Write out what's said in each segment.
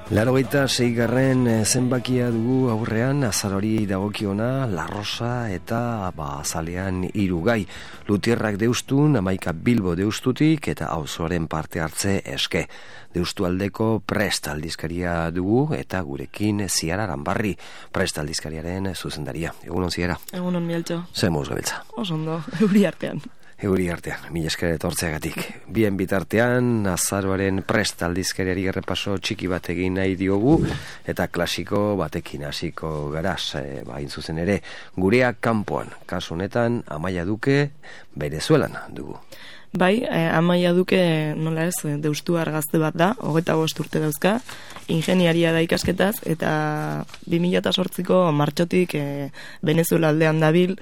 86. zenbakia dugu aurrean, azarori dagokiona, La Rosa eta azalean 3 gai. Lutierrak deustun, Amaika Bilbo deustutik eta auzoaren parte hartze eske. Deustu aldeko Prest aldizkaria dugu eta gurekin Ziara Aranbarri, Prest aldizkariaren zuzendaria. Egunon, Ziara. Egunon, Mieltxo. Ze moz gabiltza? Osondo, euri artean. Euri artean, mila esker etortzeagatik. Bien bitartean, azaroaren Prest aldizkariari errepaso txiki bat egin nahi diogu, eta klasiko batekin hasiko garaz, hain zuzen ere, gureak kanpoan, kasu honetan, Amaia Duke, Venezuelan dugu. Bai, Amaia Duke, nola ez, deustuar gazte bat da, 25 urte dauzka, ingeniaria da ikasketaz, eta 2008ko martxotik Venezuela aldean dabil,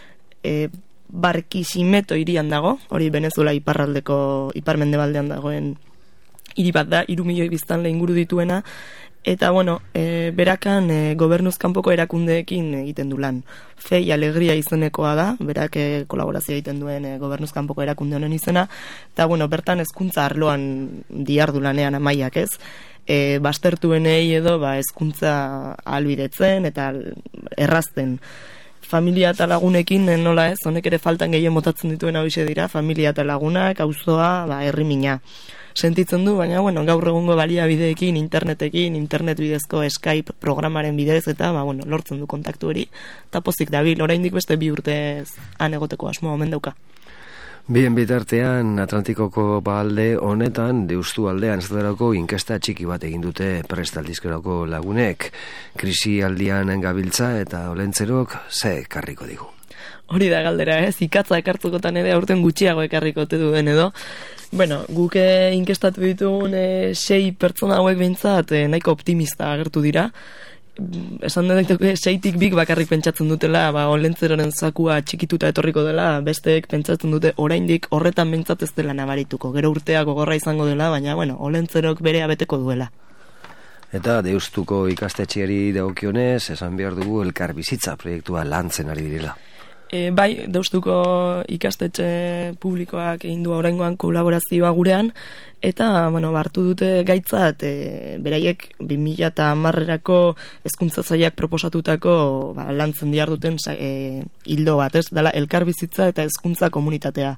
Barquisimeto hirian dago, hori Venezuela iparmendebaldean dagoen hiri bat da, 3 milioi biztanle inguru dituena, eta bueno, berakan gobernuz kanpoko erakundeekin egiten du lan. Fei Alegria izenekoa da, berak kolaborazioa egiten duen gobernuz kanpoko erakunde honen izena, eta bueno, bertan hezkuntza arloan diardu lanean Amaiak, ez? Baztertuenei edo hezkuntza ahalbidetzen eta errazten. Familia eta lagunekin, nola ez, honek ere faltan gehien botatzen dituen hau dira, familia eta lagunak, auzoa, herri mina. Sentitzen du, baina bueno, gaur egungo baliabideekin, internet bidezko Skype programaren bidez, eta lortzen du kontaktu hori, eta pozik dabil, oraindik beste 2 urte han egoteko asmoa omen dauka. Bien bitartean, Atlantikoko alde honetan, Deustu aldean zederako inkesta txiki bat egin dute Prest aldizkerako lagunek. Krisi aldian gabiltza eta olentzerok ze ekarriko digu. Hori da galdera, ez? Ikatza ekartzekotan ere aurten gutxiago ekarrikote duen edo. Bueno, guk inkestatu ditugun 6 pertsona hauek behintzat nahiko optimista agertu dira. Esan daiteke 6tik 2 bakarrik pentsatzen dutela, olentzeroren zakua txikituta etorriko dela, besteek pentsatzen dute oraindik horretan behintzat ez dela nabarituko. Gero urtea gogorra izango dela, baina olentzerok berea beteko duela. Eta Deustuko ikastetxeari dagokionez, esan behar dugu elkarbizitza proiektua lantzen ari direla. Bai, Deustuko ikastetxe publikoak egin du oraingoan kolaborazioa gurean, eta hartu dute gaitzat beraiek 2010erako hezkuntza sailak proposatutako lantzen diharduten hildo bat, ez? Dela elkarbizitza eta hezkuntza komunitatea.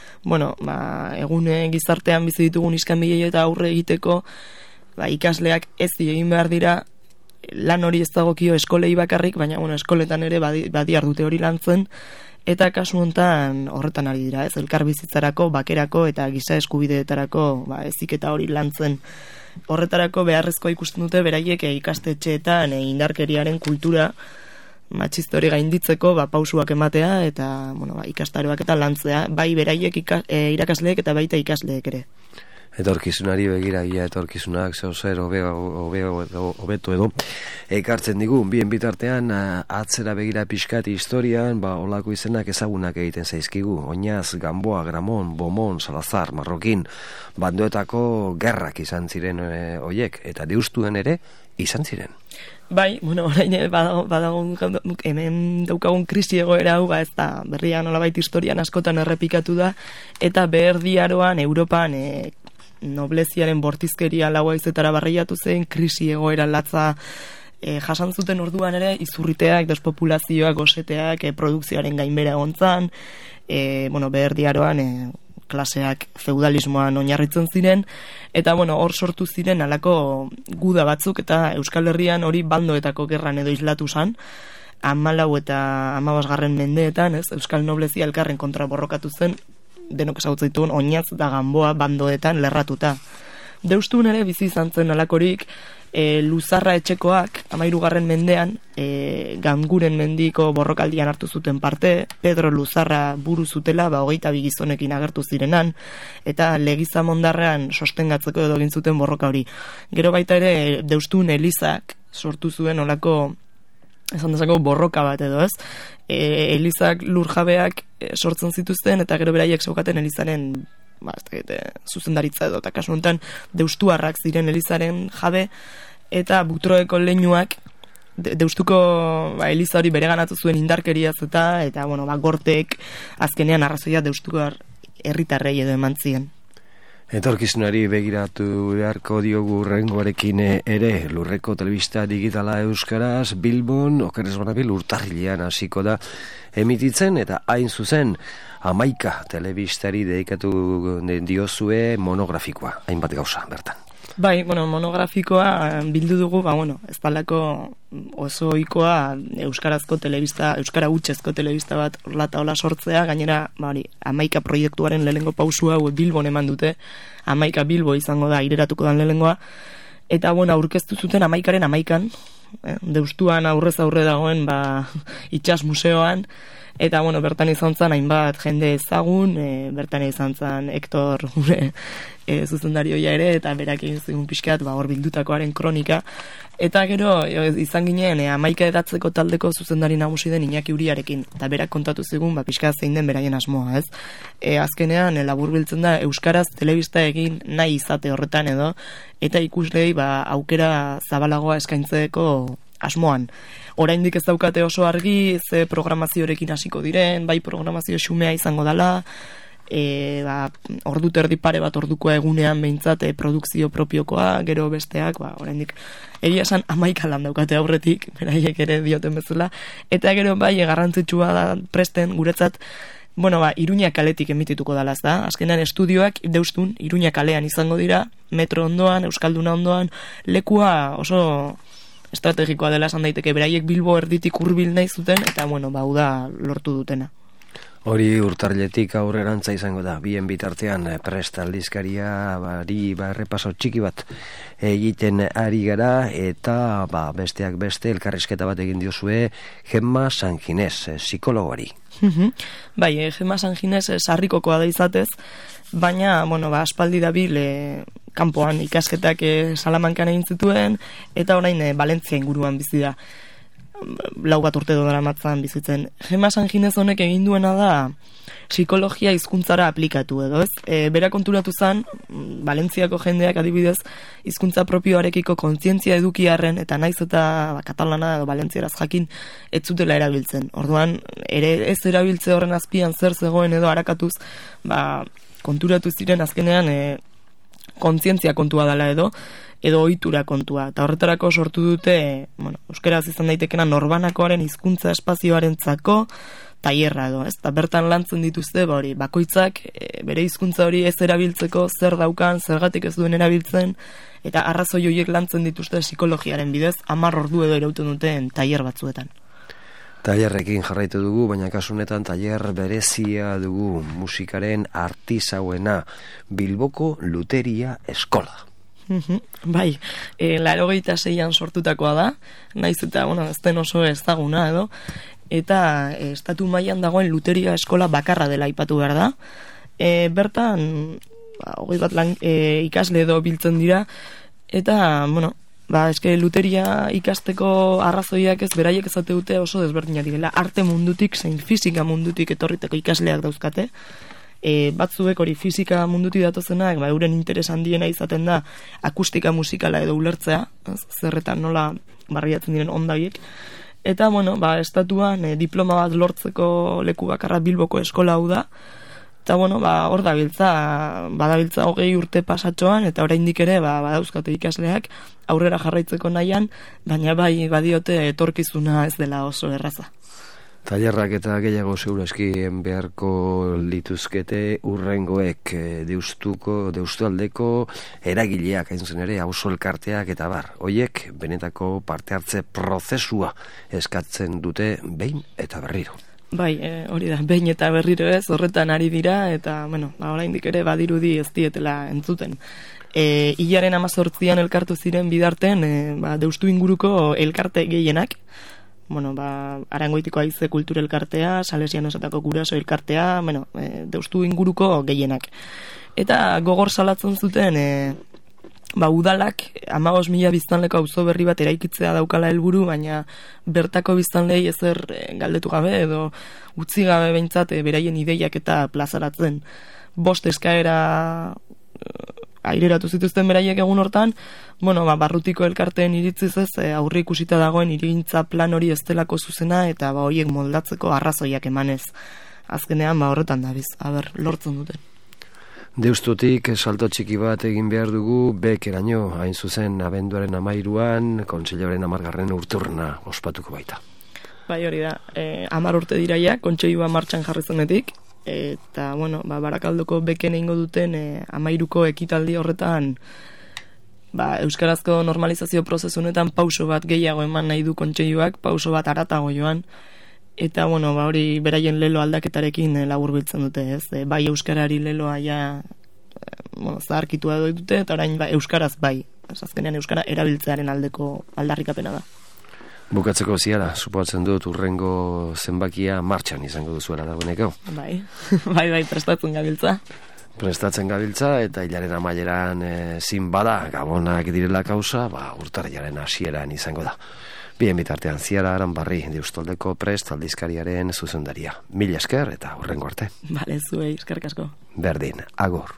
Egun gizartean bizi ditugun iskanbilei eta aurre egiteko ikasleak ez egin behar dira lan hori ez dagokio eskolei bakarrik, baina eskoletan ere badiar dute hori lantzen, eta kasu honetan horretan ari dira, ez? Elkarbizitzarako, bakerako eta giza eskubideetarako heziketa hori lantzen. Horretarako beharrezkoa ikusten dute beraiek ikastetxeetan indarkeriaren kultura matxista hori gainditzeko pausuak ematea eta ikastaroak eta lantzea, bai beraiek irakasleek eta baita ikasleek ere. Etorkizunari begira, etorkizunak zer hobeto edo ekartzen digu, bien bitartean atzera begira pixkat historian, olako izenak ezagunak egiten zaizkigu, Oinaz, Gamboa, Gramon, Bomon, Salazar, Marrokin, bandoetako gerrak izan ziren hoiek, eta Deustuen ere izan ziren. Bai, orain badago hemen daukagun krisi egoera hau, ez da berria nolabait historian askotan errepikatu da, eta Beherdiaroan Europan nobleziaren bortizkeria lauaizetara barreiatu zen, krisi egoera latza jasan zuten orduan ere, izurriteak, despopulazioak, goseteak, produkzioaren gainbera egontzan, Beherdiaroan klaseak feudalismoan oinarritzen ziren, eta hor sortu ziren alako guda batzuk, eta Euskal Herrian hori bandoetako gerran edo islatu zan, 14 eta 15 mendeetan, ez, Euskal Noblezia elkarren kontra borrokatu zen, denok ezagutzen ditugun Oinaz da Gamboa bandoetan lerratuta. Deustun ere bizi izan zen alakorik, Luzarra etxekoak 13. mendean Ganguren mendiko borrokaldian hartu zuten parte, Pedro Luzarra buru zutela 22 gizonekin agertu zirenan, eta Legizamondarrean sostengatzeko edo egin zuten borroka hori. Gero baita ere Deustun elizak sortu zuen olako esan dezako borroka bat edo, ez? Elizak lurjabeak sortzen zituzten, eta gero beraiek zeukaten elizaren zuzendaritza edo, eta kasu honetan deustuarrak ziren elizaren jabe, eta Butroeko leinuak Deustuko eliza hori bereganatu zuen indarkeriaz eta gortek azkenean arrazoia Deustuko herritarrei edo eman zien. Etorkizunari begiratu beharko diogu hurrengoarekin ere, Lurreko telebista digitala euskaraz Bilbon, okerrez banabil urtarrilean hasiko da emititzen, eta hain zuzen 11 telebistari dedikatu diozue monografikoa, hainbat gauza bertan. Bai, monografikoa bildu dugu, ez dalako oso ohikoa euskarazko telebista, euskara hutsezko telebista bat hola sortzea, gainera, 11 proiektuaren lehenengo pausua hau Bilbon eman dute, 11 Bilbo izango da aireratuko dan lehenengoa, eta aurkeztu zuten 11aren 11an, Deustuan aurrez aurre dagoen itsas museoan, eta bertan izan zen hainbat jende ezagun, bertan izan zen Hector gure zuzendarioia ere, eta berak egin zigun pixkat hor bildutakoaren kronika, eta gero izan ginen 11 edatzeko taldeko zuzendari nagusi den Iñaki Uriarekin, eta berak kontatu zigun pixkat zein den beraien asmoa, ez? Azkenean laburbiltzen da euskaraz telebista egin nahi izate horretan edo, eta ikuslei aukera zabalagoa eskaintzeko asmoan. Oraindik ez daukate oso argi ze programazioarekin hasiko diren, bai programazio xumea izango dela, ordu terdi pare bat ordukoa egunean behintzat produkzio propiokoa, gero besteak, oraindik egia esan 11 lan daukate aurretik, beraiek ere dioten bezala, eta gero bai garrantzitsua da presten guretzat, Iruña kaletik emitituko dela, ez da? Azkenean estudioak Deustun Iruña kalean izango dira, metro ondoan, Euskalduna ondoan, lekua oso estrategikoa dela esan daiteke, beraiek Bilbo erditik hurbil nahi zuten, eta hau da lortu dutena. Hori urtarriletik aurrerantza izango da, bien bitartean prest aldizkaria errepaso txiki bat egiten ari gara, eta besteak beste elkarrizketa bat egin diozue Gemma San Ginés, psikologoari. Bai, Gemma San Ginés sarrikokoa da izatez, baina, aspaldi dabil kanpoan ikasketak Salamankan egin zituen, eta orain Valentzia inguruan bizi da. 4 urte daramatzan bizitzen. Gemma San Ginés honek egin duena da psikologia hizkuntzara aplikatu edo, ez? Bera konturatu zen, Valentziako jendeak adibidez, hizkuntza propioarekiko kontzientzia edukiarren, eta naiz eta katalana edo valentzieraz jakin, ez zutela erabiltzen. Orduan, ere ez erabiltze horren azpian zer zegoen edo harakatuz, konturatu ziren azkenean kontzientzia kontua dela edo ohitura kontua. Eta horretarako sortu dute, euskeraz izan daitekena norbanakoaren hizkuntza espazioarentzako tailerra edo, ez? Eta bertan lantzen dituzte, bakoitzak bere hizkuntza hori ez erabiltzeko zer daukan, zergatik ez duen erabiltzen, eta arrazoi horiek lantzen dituzte psikologiaren bidez, 10 ordu edo irauten duten tailer batzuetan. Tailerrekin jarraitu dugu, baina kasu honetan tailer berezia dugu, musikaren artisauena, Bilboko Luteria Eskola. Bai, 86an sortutakoa da, naiz eta, ez den oso ezaguna edo, eta estatu mailan dagoen Luteria Eskola bakarra dela aipatu behar da. Bertan, 21 ikasle edo biltzen dira, eta, eske Luteria ikasteko arrazoiak ez beraiek ezate dute oso desberdinak direla, arte mundutik zein fisika mundutik etorriteko ikasleak dauzkate. Batzuek hori fisika mundutik datozenak, euren interes handiena izaten da akustika musikala edo ulertzea, zerretan nola barriatzen diren ondaiek. Eta, estatuan diploma bat lortzeko leku bakarra Bilboko eskola hau da, eta, hor badabiltza 20 urte pasatxoan, eta oraindik ere, badauzkate ikasleak aurrera jarraitzeko nahian, baina bai badiote etorkizuna ez dela oso erraza. Tailerrak eta gehiago segurazki beharko lituzkete urrengoek Deustualdeko eragileak hain zen ere, auzo elkarteak eta hoiek benetako parte hartze prozesua eskatzen dute behin eta berriro. Bai, hori da, behin eta berriro ez, horretan ari dira, eta, oraindik ere badirudi ez dietela entzuten. Hilaren 18an elkartu ziren bidarten, Deustu inguruko elkarte gehienak, Arangoitiko Haize Kultura Elkartea, Salesianosatako Guraso Elkartea, Deustu inguruko gehienak. Eta gogor salatzen zuten, udalak 15.000 biztanleko auzo berri bat eraikitzea daukala helburu, baina bertako biztanlei ezer galdetu gabe edo utzi gabe behintzat beraien ideiak eta plazaratzen. 5 eskaera aireratu zituzten beraiek egun hortan, barrutiko elkarteen iritziz ez, aurre ikusita dagoen hirigintza plan hori ez delako zuzena, eta horiek moldatzeko arrazoiak emanez. Azkenean, horretan dabiz, lortzen duten. Deustutik salto txiki bat egin behar dugu Bekeraino, hain zuzen abenduaren 13an, kontseiluaren 10. urturna ospatuko baita. Bai, hori da, 10 urte diraia, kontseilua martxan jarri zenetik, eta, bueno, Barakaldoko Beken egingo duten 13ko ekitaldi horretan, euskarazko normalizazio prozesunetan pauso bat gehiago eman nahi du kontseiluak, pauso bat aratago joan, eta, bueno, hori beraien lelo aldaketarekin laburbiltzen dute, ez? Bai euskarari leloa ja, zaharkitua dute, eta orain euskaraz bai, azkenean euskara erabiltzearen aldeko aldarrikapena da. Bukatzeko ziara, supoatzen dut urrengo zenbakia martxan izango duzuela dagoeneko. Bai, prestatzen gabiltza. Prestatzen gabiltza, eta hilaren amaieran zin bada, gabonak direla kausa, urtarrilaren hasieran izango da. Bien bitartean Ziara Aranbarri, Deustoldeko Prest aldizkariaren zuzendaria. Mila esker eta hurrengo arte. Bale, zuei, eskerrik asko. Berdin, agur.